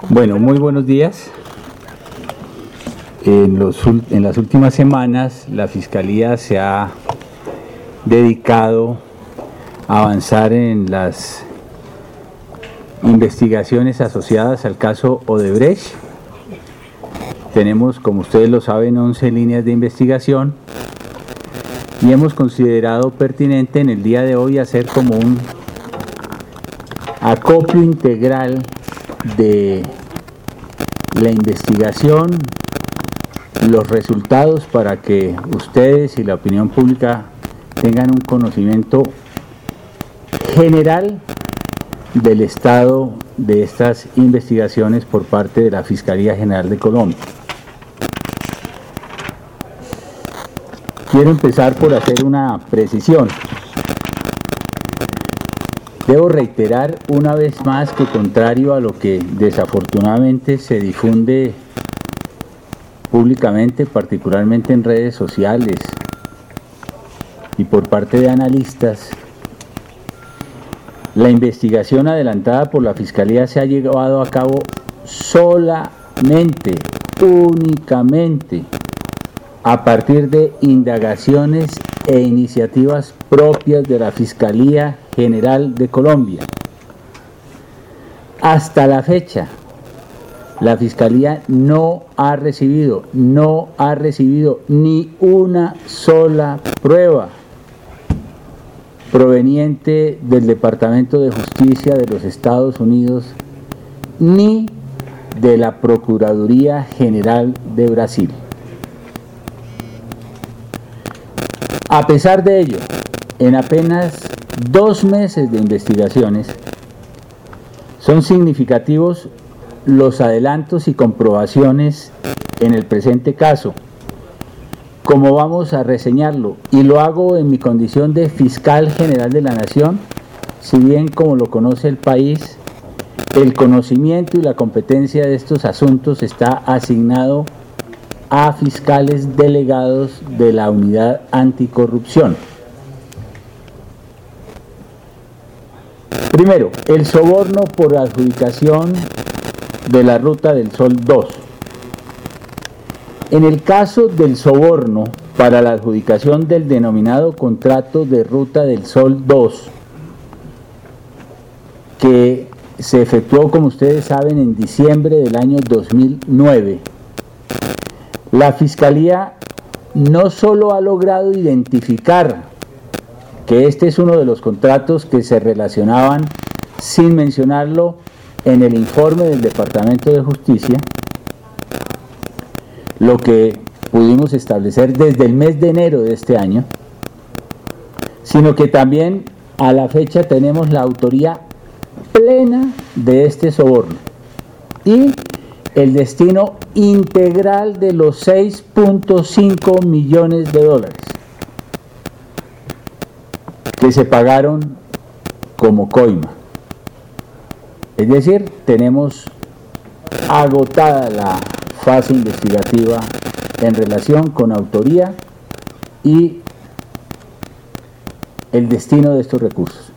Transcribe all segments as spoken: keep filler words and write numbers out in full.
Bueno, muy buenos días. En, los, en las últimas semanas la Fiscalía se ha dedicado a avanzar en las investigaciones asociadas al caso Odebrecht. Tenemos, como ustedes lo saben, once líneas de investigación y hemos considerado pertinente en el día de hoy hacer como un acopio integral de la investigación, los resultados, para que ustedes y la opinión pública tengan un conocimiento general del estado de estas investigaciones por parte de la Fiscalía General de Colombia. Quiero empezar por hacer una precisión. Debo reiterar una vez más que, contrario a lo que desafortunadamente se difunde públicamente, particularmente en redes sociales y por parte de analistas, la investigación adelantada por la Fiscalía se ha llevado a cabo solamente, únicamente, a partir de indagaciones e iniciativas propias de la Fiscalía General de Colombia. Hasta la fecha, la Fiscalía no ha recibido, no ha recibido ni una sola prueba proveniente del Departamento de Justicia de los Estados Unidos ni de la Procuraduría General de Brasil. A pesar de ello, en apenas dos meses de investigaciones, son significativos los adelantos y comprobaciones en el presente caso, como vamos a reseñarlo, y lo hago en mi condición de Fiscal General de la Nación, si bien, como lo conoce el país, el conocimiento y la competencia de estos asuntos está asignado a fiscales delegados de la Unidad Anticorrupción. Primero, el soborno por adjudicación de la Ruta del Sol dos. En el caso del soborno para la adjudicación del denominado contrato de Ruta del Sol dos, que se efectuó, como ustedes saben, en diciembre del año dos mil nueve, la Fiscalía no solo ha logrado identificar que este es uno de los contratos que se relacionaban, sin mencionarlo en el informe del Departamento de Justicia, lo que pudimos establecer desde el mes de enero de este año, sino que también a la fecha tenemos la autoría plena de este soborno y el destino integral de los seis punto cinco millones de dólares que se pagaron como coima. Es decir, tenemos agotada la fase investigativa en relación con autoría y el destino de estos recursos.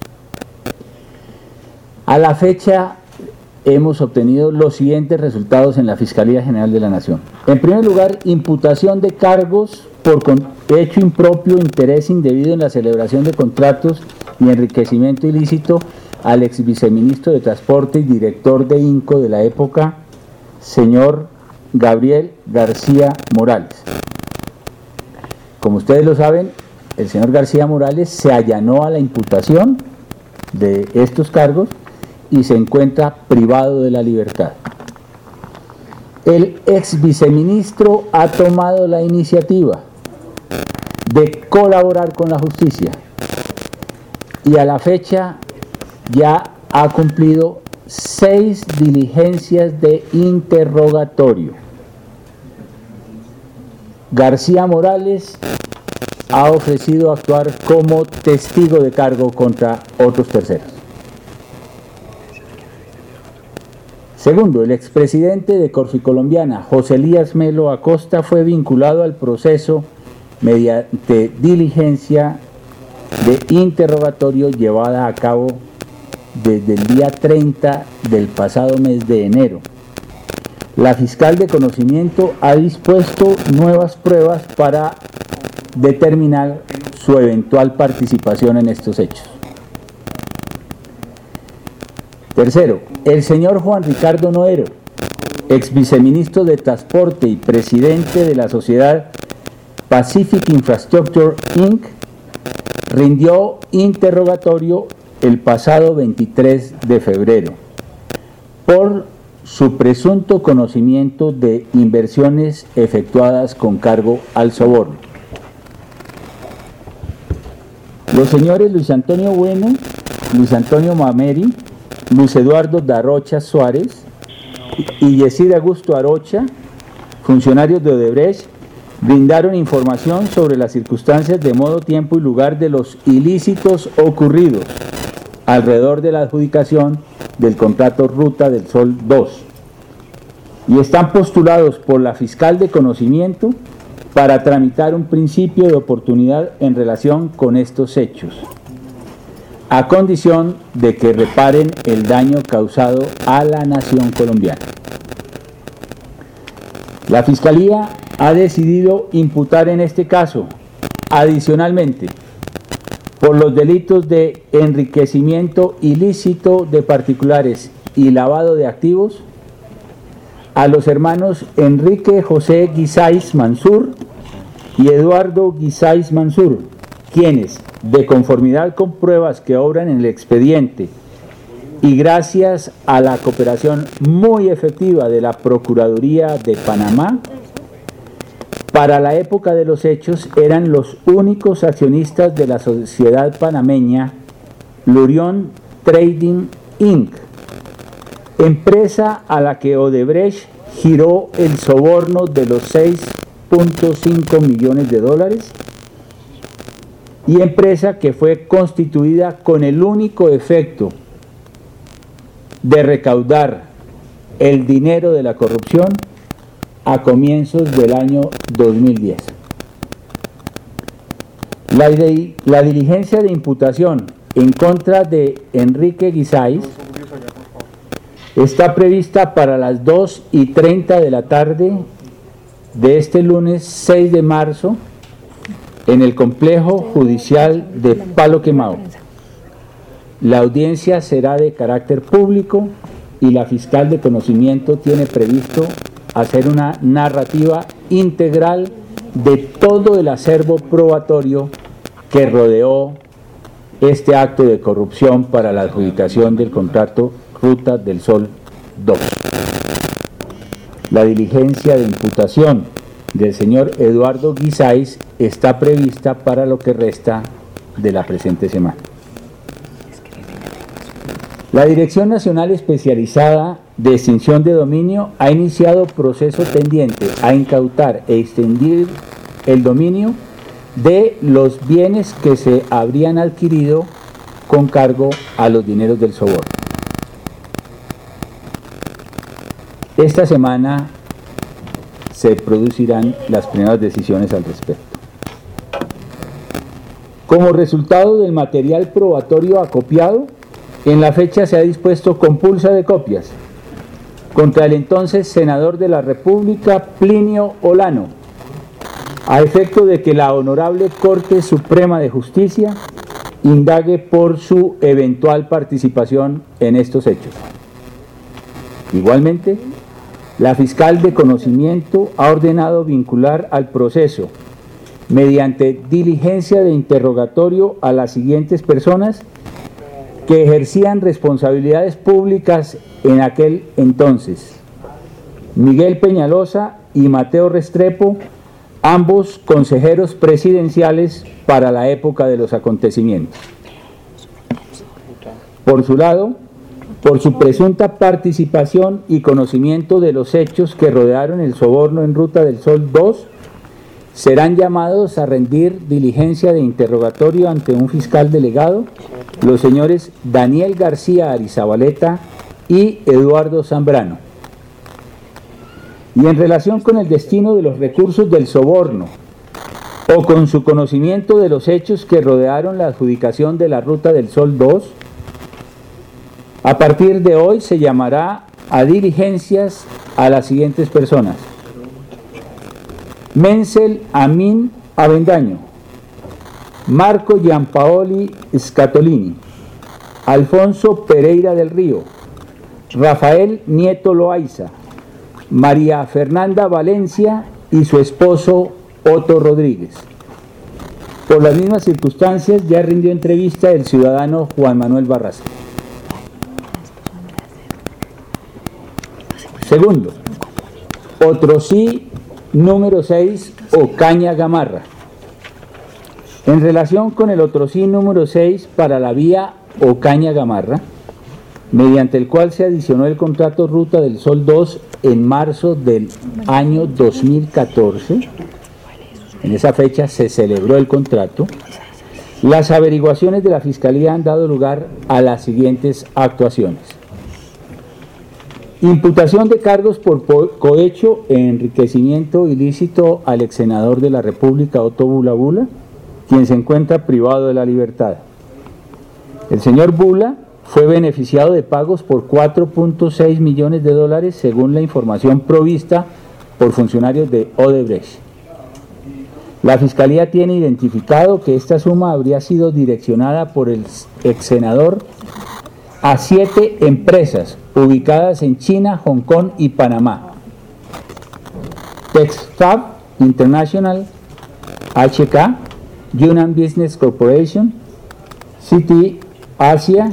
A la fecha hemos obtenido los siguientes resultados en la Fiscalía General de la Nación. En primer lugar, imputación de cargos por hecho impropio, interés indebido en la celebración de contratos y enriquecimiento ilícito al ex viceministro de Transporte y director de INCO de la época, señor Gabriel García Morales. Como ustedes lo saben, el señor García Morales se allanó a la imputación de estos cargos y se encuentra privado de la libertad. El ex viceministro ha tomado la iniciativa de colaborar con la justicia y a la fecha ya ha cumplido seis diligencias de interrogatorio. García Morales ha ofrecido actuar como testigo de cargo contra otros terceros. Segundo, el expresidente de Corficolombiana, José Elías Melo Acosta, fue vinculado al proceso mediante diligencia de interrogatorio llevada a cabo desde el día treinta del pasado mes de enero, la fiscal de conocimiento ha dispuesto nuevas pruebas para determinar su eventual participación en estos hechos. Tercero, el señor Juan Ricardo Noero, ex viceministro de Transporte y presidente de la sociedad Pacific Infrastructure incorporated, rindió interrogatorio el pasado veintitrés de febrero por su presunto conocimiento de inversiones efectuadas con cargo al soborno. Los señores Luis Antonio Bueno, Luis Antonio Mameri, Luis Eduardo Darrocha Suárez y Yesir Augusto Arocha, funcionarios de Odebrecht, brindaron información sobre las circunstancias de modo, tiempo y lugar de los ilícitos ocurridos alrededor de la adjudicación del contrato Ruta del Sol dos y están postulados por la fiscal de conocimiento para tramitar un principio de oportunidad en relación con estos hechos, a condición de que reparen el daño causado a la nación colombiana. La Fiscalía ha decidido imputar en este caso, adicionalmente, por los delitos de enriquecimiento ilícito de particulares y lavado de activos, a los hermanos Enrique José Guisáis Mansur y Eduardo Guisáis Mansur, quienes, de conformidad con pruebas que obran en el expediente y gracias a la cooperación muy efectiva de la Procuraduría de Panamá, para la época de los hechos eran los únicos accionistas de la sociedad panameña Lurión Trading incorporated, empresa a la que Odebrecht giró el soborno de los seis punto cinco millones de dólares y empresa que fue constituida con el único efecto de recaudar el dinero de la corrupción a comienzos del año dos mil diez. La, de, la diligencia de imputación en contra de Enrique Guisáis está prevista para las dos y treinta de la tarde de este lunes seis de marzo en el complejo judicial de Palo Quemado. La audiencia será de carácter público y la fiscal de conocimiento tiene previsto hacer una narrativa integral de todo el acervo probatorio que rodeó este acto de corrupción para la adjudicación del contrato Ruta del Sol dos. La diligencia de imputación del señor Eduardo Guisáis está prevista para lo que resta de la presente semana. La Dirección Nacional Especializada de Extinción de Dominio ha iniciado proceso tendiente a incautar e extinguir el dominio de los bienes que se habrían adquirido con cargo a los dineros del soborno. Esta semana se producirán las primeras decisiones al respecto. Como resultado del material probatorio acopiado, en la fecha se ha dispuesto compulsa de copias contra el entonces senador de la República, Plinio Olano, a efecto de que la Honorable Corte Suprema de Justicia indague por su eventual participación en estos hechos. Igualmente, la fiscal de conocimiento ha ordenado vincular al proceso, mediante diligencia de interrogatorio, a las siguientes personas que ejercían responsabilidades públicas en aquel entonces: Miguel Peñalosa y Mateo Restrepo, ambos consejeros presidenciales para la época de los acontecimientos. Por su lado, por su presunta participación y conocimiento de los hechos que rodearon el soborno en Ruta del Sol dos, serán llamados a rendir diligencia de interrogatorio ante un fiscal delegado los señores Daniel García Arizabaleta y Eduardo Zambrano. Y en relación con el destino de los recursos del soborno o con su conocimiento de los hechos que rodearon la adjudicación de la Ruta del Sol dos, a partir de hoy se llamará a diligencias a las siguientes personas: Menzel Amin Avendaño, Marco Giampaoli Scatolini, Alfonso Pereira del Río, Rafael Nieto Loaiza, María Fernanda Valencia y su esposo Otto Rodríguez. Por las mismas circunstancias ya rindió entrevista el ciudadano Juan Manuel Barraza. Segundo, Otrosí número seis, Ocaña Gamarra. En relación con el Otrosí número seis para la vía Ocaña Gamarra, mediante el cual se adicionó el contrato Ruta del Sol dos en marzo del año dos mil catorce, en esa fecha se celebró el contrato, las averiguaciones de la Fiscalía han dado lugar a las siguientes actuaciones: imputación de cargos por cohecho e enriquecimiento ilícito al ex senador de la República, Otto Bula Bula, quien se encuentra privado de la libertad. El señor Bula fue beneficiado de pagos por cuatro punto seis millones de dólares según la información provista por funcionarios de Odebrecht. La Fiscalía tiene identificado que esta suma habría sido direccionada por el ex senador a siete empresas ubicadas en China, Hong Kong y Panamá: Texfab International, H K, Yunnan Business Corporation, City Asia,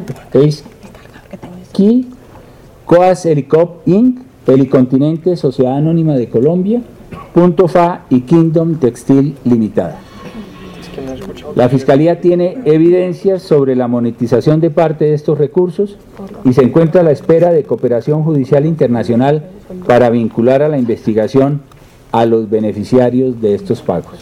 Key, Coas Helicop Incorporated, Helicontinente, Sociedad Anónima de Colombia, Punto F A y Kingdom Textil Limitada. La Fiscalía tiene evidencias sobre la monetización de parte de estos recursos y se encuentra a la espera de cooperación judicial internacional para vincular a la investigación a los beneficiarios de estos pagos.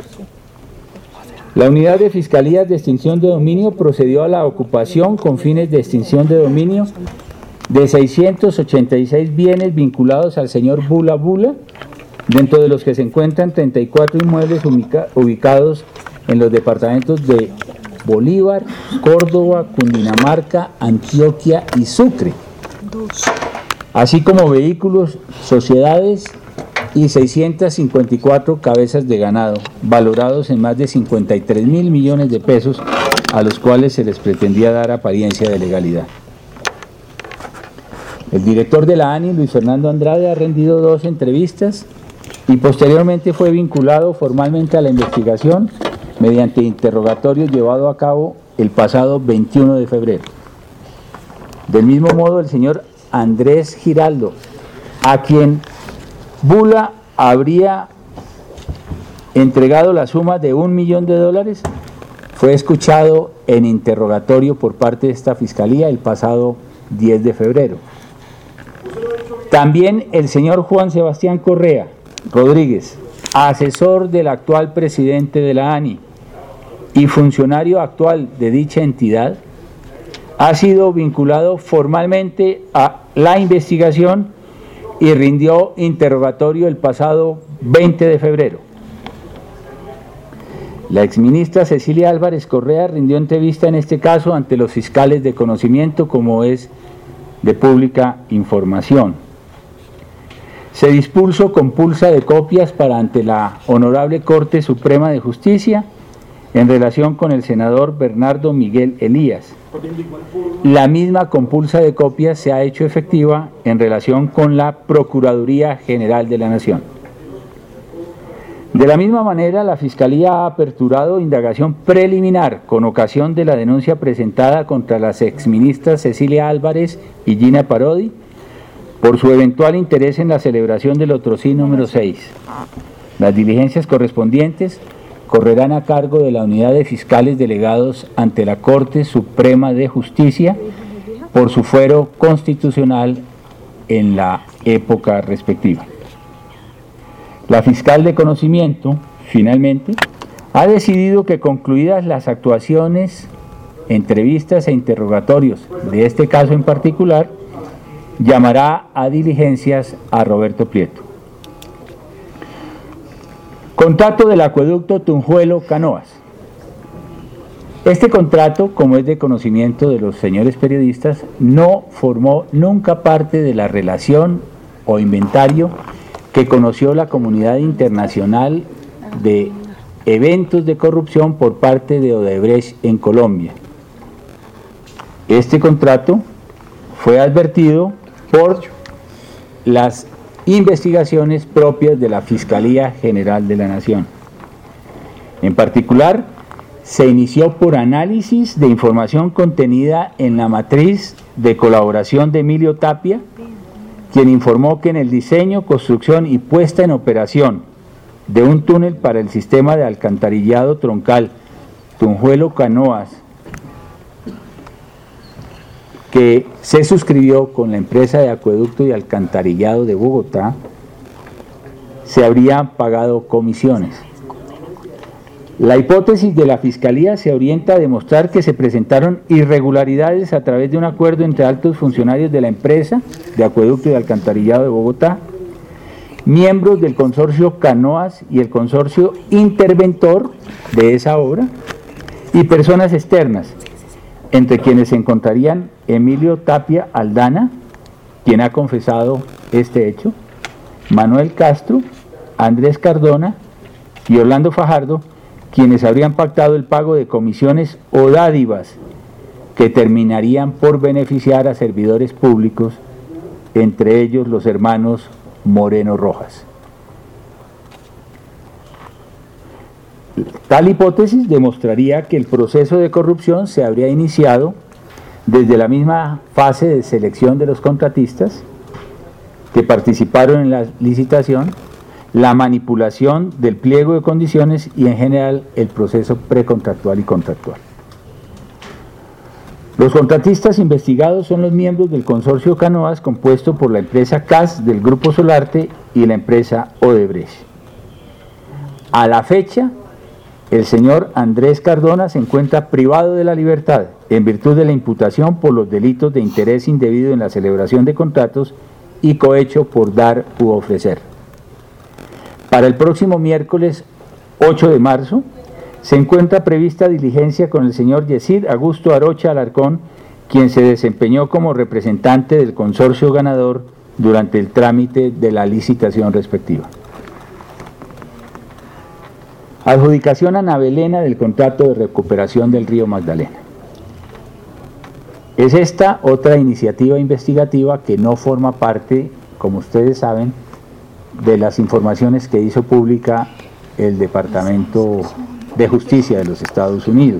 La Unidad de Fiscalías de Extinción de Dominio procedió a la ocupación con fines de extinción de dominio de seiscientos ochenta y seis bienes vinculados al señor Bula Bula, dentro de los que se encuentran treinta y cuatro inmuebles ubica, ubicados en los departamentos de Bolívar, Córdoba, Cundinamarca, Antioquia y Sucre, así como vehículos, sociedades y seiscientas cincuenta y cuatro cabezas de ganado, valorados en más de cincuenta y tres mil millones de pesos, a los cuales se les pretendía dar apariencia de legalidad. El director de la A N I, Luis Fernando Andrade, ha rendido dos entrevistas y posteriormente fue vinculado formalmente a la investigación mediante interrogatorio llevado a cabo el pasado veintiuno de febrero. Del mismo modo, el señor Andrés Giraldo, a quien Bula habría entregado la suma de un millón de dólares, fue escuchado en interrogatorio por parte de esta Fiscalía el pasado diez de febrero. También el señor Juan Sebastián Correa Rodríguez, asesor del actual presidente de la A N I y funcionario actual de dicha entidad, ha sido vinculado formalmente a la investigación y rindió interrogatorio el pasado veinte de febrero. La exministra Cecilia Álvarez Correa rindió entrevista en este caso ante los fiscales de conocimiento, como es de pública información. Se dispuso compulsa de copias para ante la Honorable Corte Suprema de Justicia en relación con el senador Bernardo Miguel Elías. La misma compulsa de copias se ha hecho efectiva en relación con la Procuraduría General de la Nación. De la misma manera, la Fiscalía ha aperturado indagación preliminar con ocasión de la denuncia presentada contra las exministras Cecilia Álvarez y Gina Parodi por su eventual interés en la celebración del Otrosí número seis. Las diligencias correspondientes correrán a cargo de la Unidad de Fiscales Delegados ante la Corte Suprema de Justicia por su fuero constitucional en la época respectiva. La fiscal de conocimiento, finalmente, ha decidido que, concluidas las actuaciones, entrevistas e interrogatorios de este caso en particular, llamará a diligencias a Roberto Prieto. Contrato del acueducto Tunjuelo-Canoas. Este contrato, como es de conocimiento de los señores periodistas, no formó nunca parte de la relación o inventario que conoció la comunidad internacional de eventos de corrupción por parte de Odebrecht en Colombia. Este contrato fue advertido por las investigaciones propias de la Fiscalía General de la Nación. En particular, se inició por análisis de información contenida en la matriz de colaboración de Emilio Tapia, quien informó que en el diseño, construcción y puesta en operación de un túnel para el sistema de alcantarillado troncal Tunjuelo-Canoas, que se suscribió con la empresa de acueducto y alcantarillado de Bogotá, se habrían pagado comisiones. La hipótesis de la Fiscalía se orienta a demostrar que se presentaron irregularidades a través de un acuerdo entre altos funcionarios de la empresa de acueducto y alcantarillado de Bogotá, miembros del consorcio Canoas y el consorcio interventor de esa obra, y personas externas, entre quienes se encontrarían Emilio Tapia Aldana, quien ha confesado este hecho, Manuel Castro, Andrés Cardona y Orlando Fajardo, quienes habrían pactado el pago de comisiones o dádivas que terminarían por beneficiar a servidores públicos, entre ellos los hermanos Moreno Rojas. Tal hipótesis demostraría que el proceso de corrupción se habría iniciado desde la misma fase de selección de los contratistas que participaron en la licitación, la manipulación del pliego de condiciones y en general el proceso precontractual y contractual. Los contratistas investigados son los miembros del consorcio Canoas, compuesto por la empresa C A S del Grupo Solarte y la empresa Odebrecht. A la fecha, el señor Andrés Cardona se encuentra privado de la libertad en virtud de la imputación por los delitos de interés indebido en la celebración de contratos y cohecho por dar u ofrecer. Para el próximo miércoles ocho de marzo se encuentra prevista diligencia con el señor Yesid Augusto Arocha Alarcón, quien se desempeñó como representante del consorcio ganador durante el trámite de la licitación respectiva. Adjudicación a Navelena del contrato de recuperación del río Magdalena. Es esta otra iniciativa investigativa que no forma parte, como ustedes saben, de las informaciones que hizo pública el Departamento de Justicia de los Estados Unidos.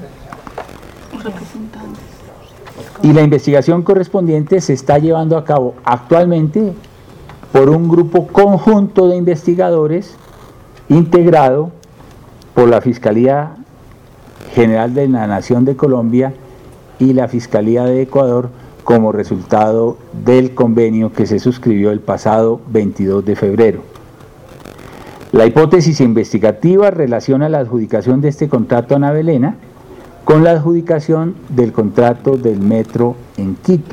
Y la investigación correspondiente se está llevando a cabo actualmente por un grupo conjunto de investigadores integrado por la Fiscalía General de la Nación de Colombia y la Fiscalía de Ecuador, como resultado del convenio que se suscribió el pasado veintidós de febrero. La hipótesis investigativa relaciona la adjudicación de este contrato a Navelena con la adjudicación del contrato del metro en Quito.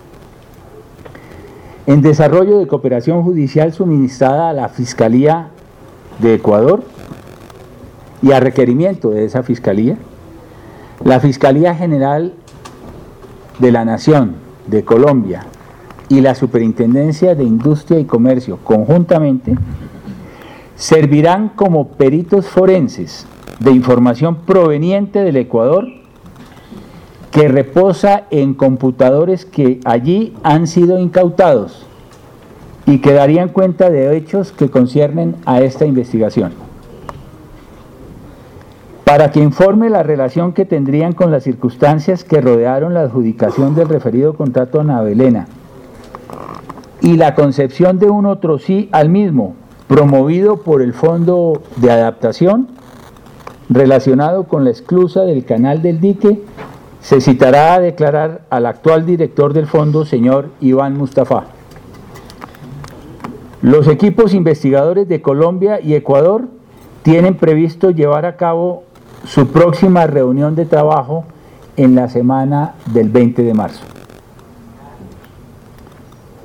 En desarrollo de cooperación judicial suministrada a la Fiscalía de Ecuador y a requerimiento de esa Fiscalía, la Fiscalía General de la Nación de Colombia y la Superintendencia de Industria y Comercio conjuntamente servirán como peritos forenses de información proveniente del Ecuador que reposa en computadores que allí han sido incautados y que darían cuenta de hechos que conciernen a esta investigación, para que informe la relación que tendrían con las circunstancias que rodearon la adjudicación del referido contrato a Navelena y la concepción de un otro sí al mismo, promovido por el Fondo de Adaptación, relacionado con la esclusa del Canal del Dique. Se citará a declarar al actual director del fondo, señor Iván Mustafa. Los equipos investigadores de Colombia y Ecuador tienen previsto llevar a cabo su próxima reunión de trabajo en la semana del veinte de marzo.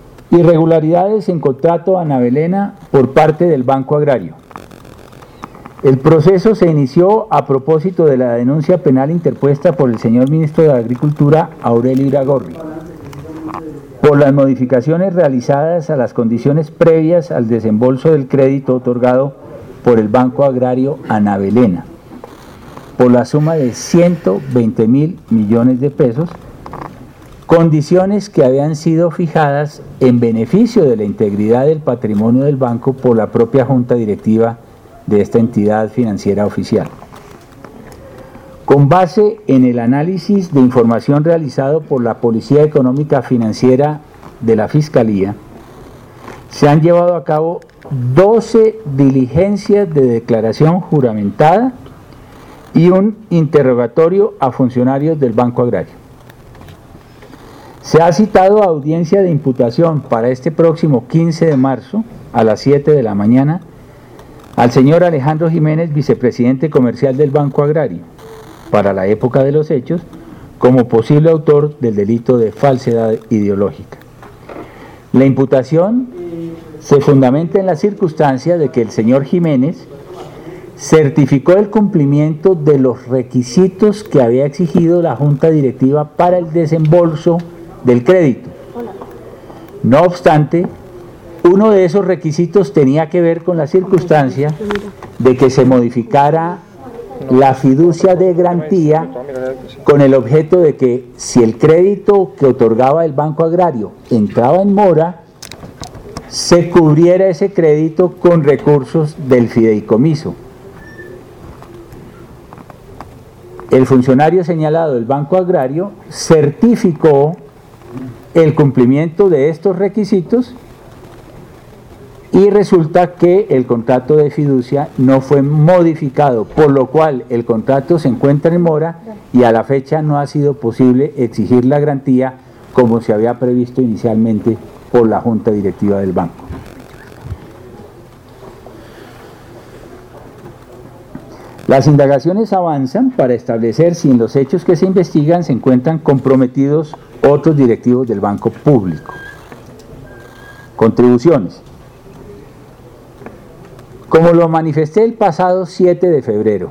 Irregularidades en contrato a Navelena por parte del Banco Agrario. El proceso se inició a propósito de la denuncia penal interpuesta por el señor ministro de Agricultura, Aurelio Iragorri, por las modificaciones realizadas a las condiciones previas al desembolso del crédito otorgado por el Banco Agrario Ana Belena, por la suma de ciento veinte mil millones de pesos, condiciones que habían sido fijadas en beneficio de la integridad del patrimonio del banco por la propia Junta Directiva de esta entidad financiera oficial. Con base en el análisis de información realizado por la Policía Económica Financiera de la Fiscalía, se han llevado a cabo doce diligencias de declaración juramentada y un interrogatorio a funcionarios del Banco Agrario. Se ha citado a audiencia de imputación para este próximo quince de marzo a las siete de la mañana al señor Alejandro Jiménez, vicepresidente comercial del Banco Agrario, para la época de los hechos, como posible autor del delito de falsedad ideológica. La imputación se fundamenta en la circunstancia de que el señor Jiménez certificó el cumplimiento de los requisitos que había exigido la Junta Directiva para el desembolso del crédito. No obstante, uno de esos requisitos tenía que ver con la circunstancia de que se modificara la fiducia de garantía con el objeto de que si el crédito que otorgaba el Banco Agrario entraba en mora, se cubriera ese crédito con recursos del fideicomiso. El funcionario señalado del Banco Agrario certificó el cumplimiento de estos requisitos y resulta que el contrato de fiducia no fue modificado, por lo cual el contrato se encuentra en mora y a la fecha no ha sido posible exigir la garantía como se había previsto inicialmente por la Junta Directiva del banco. Las indagaciones avanzan para establecer si en los hechos que se investigan se encuentran comprometidos otros directivos del banco público. Contribuciones. Como lo manifesté el pasado siete de febrero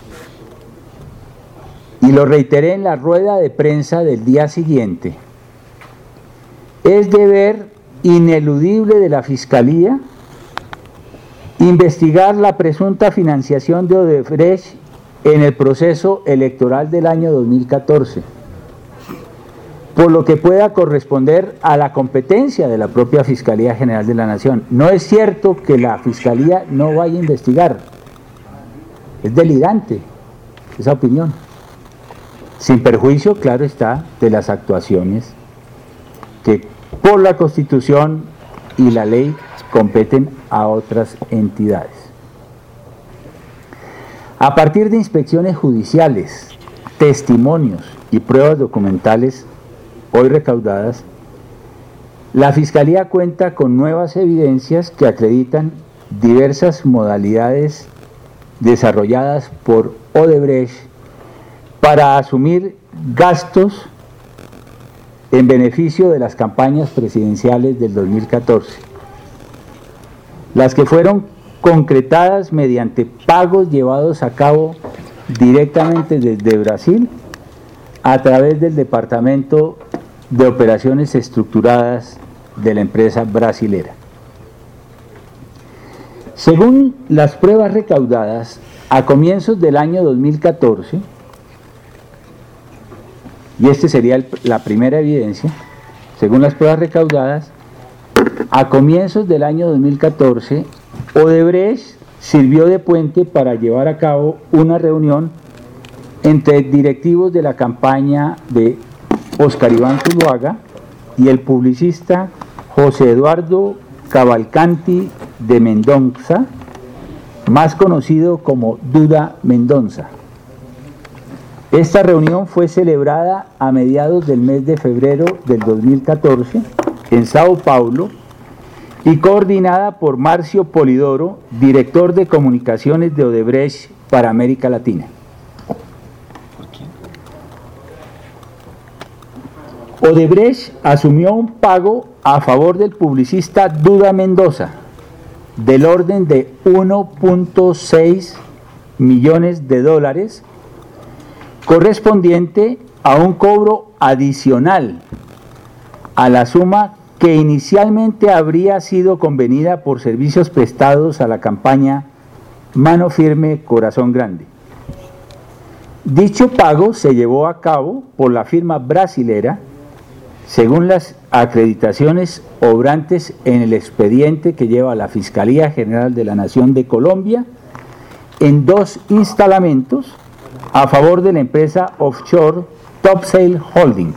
y lo reiteré en la rueda de prensa del día siguiente, es deber ineludible de la Fiscalía investigar la presunta financiación de Odebrecht en el proceso electoral del año dos mil catorce, por lo que pueda corresponder a la competencia de la propia Fiscalía General de la Nación. No es cierto que la Fiscalía no vaya a investigar, es delirante esa opinión, sin perjuicio, claro está, de las actuaciones que por la Constitución y la ley competen a otras entidades. A partir de inspecciones judiciales, testimonios y pruebas documentales hoy recaudadas, la Fiscalía cuenta con nuevas evidencias que acreditan diversas modalidades desarrolladas por Odebrecht para asumir gastos en beneficio de las campañas presidenciales del dos mil catorce, las que fueron concretadas mediante pagos llevados a cabo directamente desde Brasil a través del Departamento de Operaciones Estructuradas de la empresa brasilera. Según las pruebas recaudadas, a comienzos del año dos mil catorce, y esta sería el, la primera evidencia, según las pruebas recaudadas, a comienzos del año dos mil catorce, Odebrecht sirvió de puente para llevar a cabo una reunión entre directivos de la campaña de Óscar Iván Zuluaga y el publicista José Eduardo Cavalcanti de Mendoza, más conocido como Duda Mendoza. Esta reunión fue celebrada a mediados del mes de febrero del dos mil catorce en Sao Paulo y coordinada por Marcio Polidoro, director de comunicaciones de Odebrecht para América Latina. Odebrecht asumió un pago a favor del publicista Duda Mendoza del orden de uno punto seis millones de dólares, correspondiente a un cobro adicional a la suma que inicialmente habría sido convenida por servicios prestados a la campaña Mano Firme, Corazón Grande. Dicho pago se llevó a cabo por la firma brasilera, según las acreditaciones obrantes en el expediente que lleva la Fiscalía General de la Nación de Colombia, en dos instalamentos a favor de la empresa offshore Topsail Holding.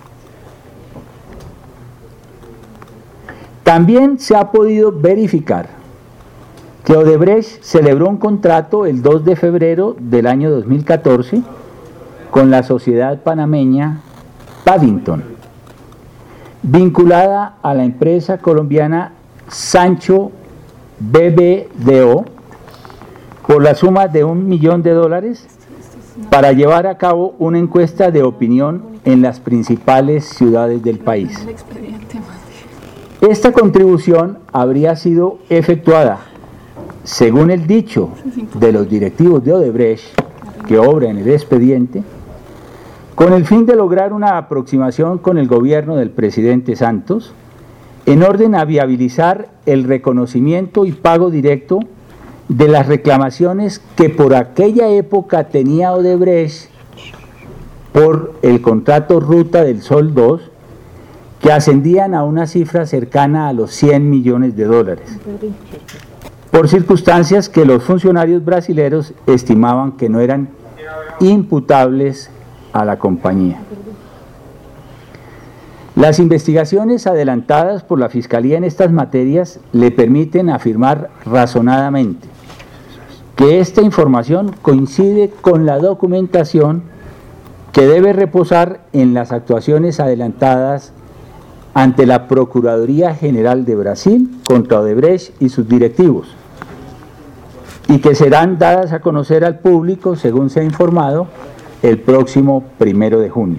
También se ha podido verificar que Odebrecht celebró un contrato el dos de febrero del año dos mil catorce con la sociedad panameña Paddington, vinculada a la empresa colombiana Sancho B B D O, por la suma de un millón de dólares para llevar a cabo una encuesta de opinión en las principales ciudades del país. Esta contribución habría sido efectuada, según el dicho de los directivos de Odebrecht, que obra en el expediente, con el fin de lograr una aproximación con el gobierno del presidente Santos, en orden a viabilizar el reconocimiento y pago directo de las reclamaciones que por aquella época tenía Odebrecht por el contrato Ruta del Sol dos, que ascendían a una cifra cercana a los cien millones de dólares, por circunstancias que los funcionarios brasileños estimaban que no eran imputables a la compañía. Las investigaciones adelantadas por la Fiscalía en estas materias le permiten afirmar razonadamente que esta información coincide con la documentación que debe reposar en las actuaciones adelantadas ante la Procuraduría General de Brasil contra Odebrecht y sus directivos, y que serán dadas a conocer al público, según se ha informado, el próximo primero de junio.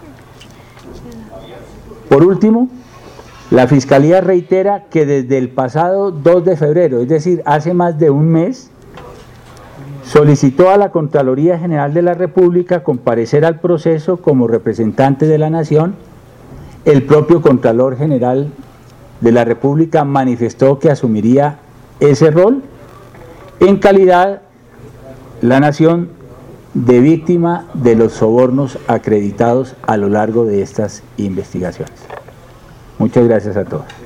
Por último, la Fiscalía reitera que desde el pasado dos de febrero, es decir, hace más de un mes, solicitó a la Contraloría General de la República comparecer al proceso como representante de la Nación. El propio Contralor General de la República manifestó que asumiría ese rol en calidad la Nación de víctima de los sobornos acreditados a lo largo de estas investigaciones. Muchas gracias a todos.